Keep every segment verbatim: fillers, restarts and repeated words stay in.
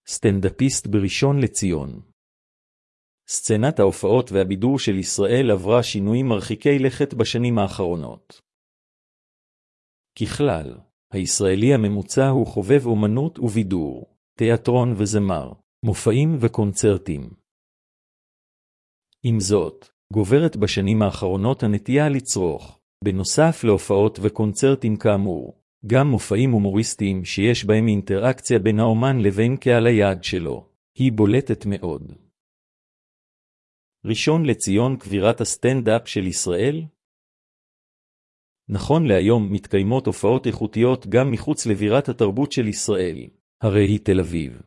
סטנדאפיסט בראשון לציון. סצנת ההופעות והבידור של ישראל עברה שינויים מרחיקי לכת בשנים האחרונות. ככלל, הישראלי הממוצע הוא חובב אומנות ובידור, תיאטרון וזמר, מופעים וקונצרטים. עם זאת, גוברת בשנים האחרונות הנטייה לצרוך, בנוסף להופעות וקונצרטים כאמור, גם מופעים הומוריסטיים שיש בהם אינטראקציה בין האומן לבין קהל היעד שלו, היא בולטת מאוד. ראשון לציון, קבירת הסטנדאפ של ישראל? נכון להיום מתקיימות הופעות איכותיות גם מחוץ לבירת התרבות של ישראל, הרי היא תל אביב.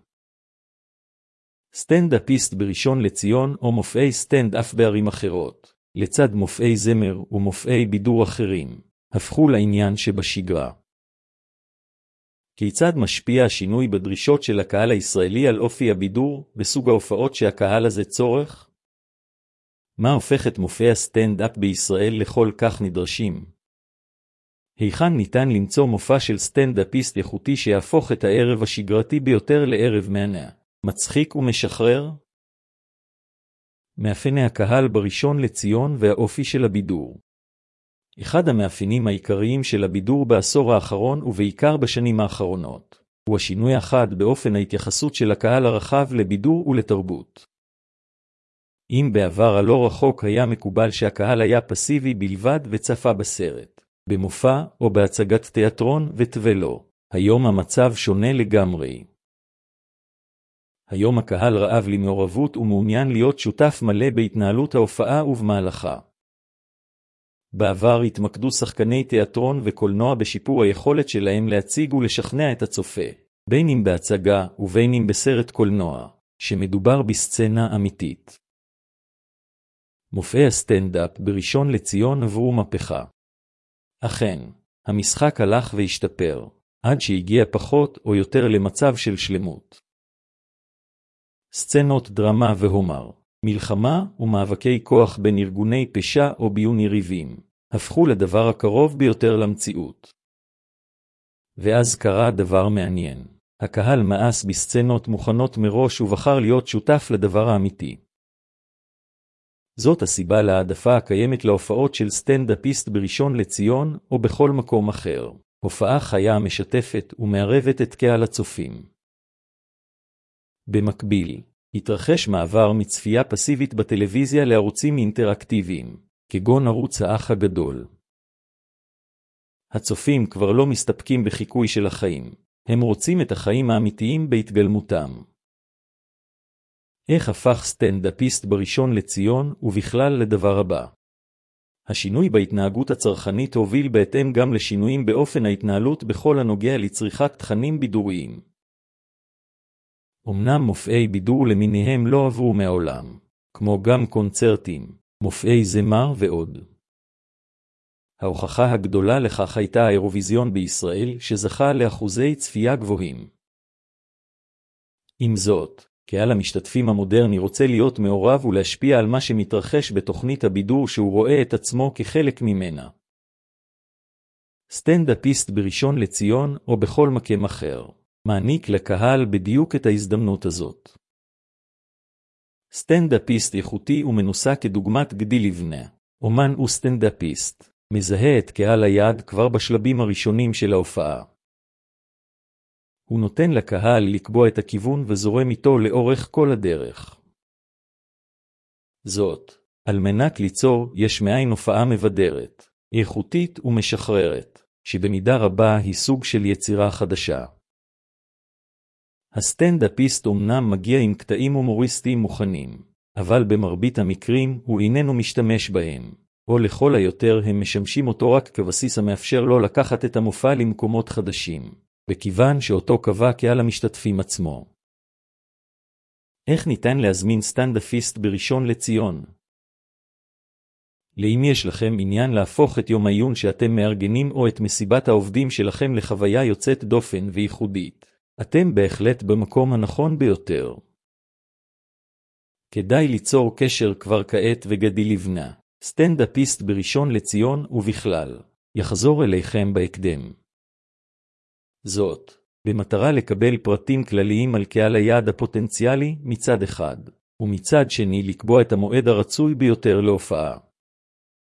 סטנדאפיסט בראשון לציון או מופעי סטנדאפ בערים אחרות, לצד מופעי זמר ומופעי בידור אחרים, הפכו לעניין שבשגרה. כיצד משפיע השינוי בדרישות של הקהל הישראלי על אופי הבידור בסוג ההופעות שהקהל הזה צורך? מה הופך את מופעי הסטנדאפ בישראל לכל כך נדרשים? היכן ניתן למצוא מופע של סטנדאפיסט איכותי שיהפוך את הערב השגרתי ביותר לערב מהנה, מצחיק ומשחרר? מאפייני הקהל בראשון לציון והאופי של הבידור. אחד המאפיינים העיקריים של הבידור בעשור האחרון ובעיקר בשנים האחרונות, הוא השינוי החד באופן ההתייחסות של הקהל הרחב לבידור ולתרבות. אם בעבר הלא רחוק היה מקובל שהקהל היה פסיבי בלבד וצפה בסרט, במופע או בהצגת תיאטרון וטבלו, היום המצב שונה לגמרי. היום הקהל רעב למעורבות ומעוניין להיות שותף מלא בהתנהלות ההופעה ובמהלכה. בעבר התמקדו שחקני תיאטרון וקולנוע בשיפור היכולת שלהם להציג ולשכנע את הצופה, בין אם בהצגה ובין אם בסרט קולנוע, שמדובר בסצנה אמיתית. מופעי הסטנדאפ בראשון לציון עברו מהפכה. אכן, המשחק הלך והשתפר, עד שהגיע פחות או יותר למצב של שלמות. סצנות דרמה והומר, מלחמה ומאבקי כוח בין ארגוני פשע או ביון יריבים, הפכו לדבר הקרוב ביותר למציאות. ואז קרה דבר מעניין. הקהל מאס בסצנות מוכנות מראש ובחר להיות שותף לדבר האמיתי. זאת הסיבה להעדפה הקיימת להופעות של סטנדאפיסט בראשון לציון או בכל מקום אחר, הופעה חיה משתפת ומערבת את קהל הצופים. במקביל, התרחש מעבר מצפייה פסיבית בטלוויזיה לערוצים אינטראקטיביים, כגון ערוץ האח הגדול. הצופים כבר לא מסתפקים בחיקוי של החיים, הם רוצים את החיים האמיתיים בהתגלמותם. איך הפך סטנדאפיסט בראשון לציון ובכלל לדבר הבא? השינוי בהתנהגות הצרכנית הוביל בהתאם גם לשינויים באופן ההתנהלות בכל הנוגע לצריכת תכנים בידוריים. אמנם מופעי בידור למיניהם לא עברו מעולם, כמו גם קונצרטים, מופעי זמר ועוד. ההוכחה הגדולה לכך הייתה האירוויזיון בישראל שזכה לאחוזי צפייה גבוהים. עם זאת, קהל המשתתפים המודרני רוצה להיות מעורב ולהשפיע על מה שמתרחש בתוכנית הבידור שהוא רואה את עצמו כחלק ממנה. סטנדאפיסט בראשון לציון או בכל מקום אחר, מעניק לקהל בדיוק את ההזדמנות הזאת. סטנדאפיסט איכותי ומנוסה כדוגמת גדי לבנה, אומן וסטנדאפיסט, מזהה את קהל היעד כבר בשלבים הראשונים של ההופעה. הוא נותן לקהל לקבוע את הכיוון וזורם איתו לאורך כל הדרך. זאת, על מנת ליצור יש מאין הופעה מבדרת, איכותית ומשחררת, שבמידה רבה היא סוג של יצירה חדשה. הסטנדאפיסט אומנם מגיע עם קטעים הומוריסטיים מוכנים, אבל במרבית המקרים הוא איננו משתמש בהם, או לכל היותר הם משמשים אותו רק כבסיס המאפשר לו לקחת את המופע למקומות חדשים, בכיוון שאותו קבע קהל המשתתפים עצמו. איך ניתן להזמין סטנדאפיסט בראשון לציון? לאם יש לכם עניין להפוך את יום העיון שאתם מארגנים או את מסיבת העובדים שלכם לחוויה יוצאת דופן וייחודית, אתם בהחלט במקום הנכון ביותר. כדאי ליצור קשר כבר כעת וגדי לבנה, סטנדאפיסט בראשון לציון ובכלל, יחזור אליכם בהקדם. זאת, במטרה לקבל פרטים כלליים על קהל היעד הפוטנציאלי מצד אחד, ומצד שני לקבוע את המועד הרצוי ביותר להופעה.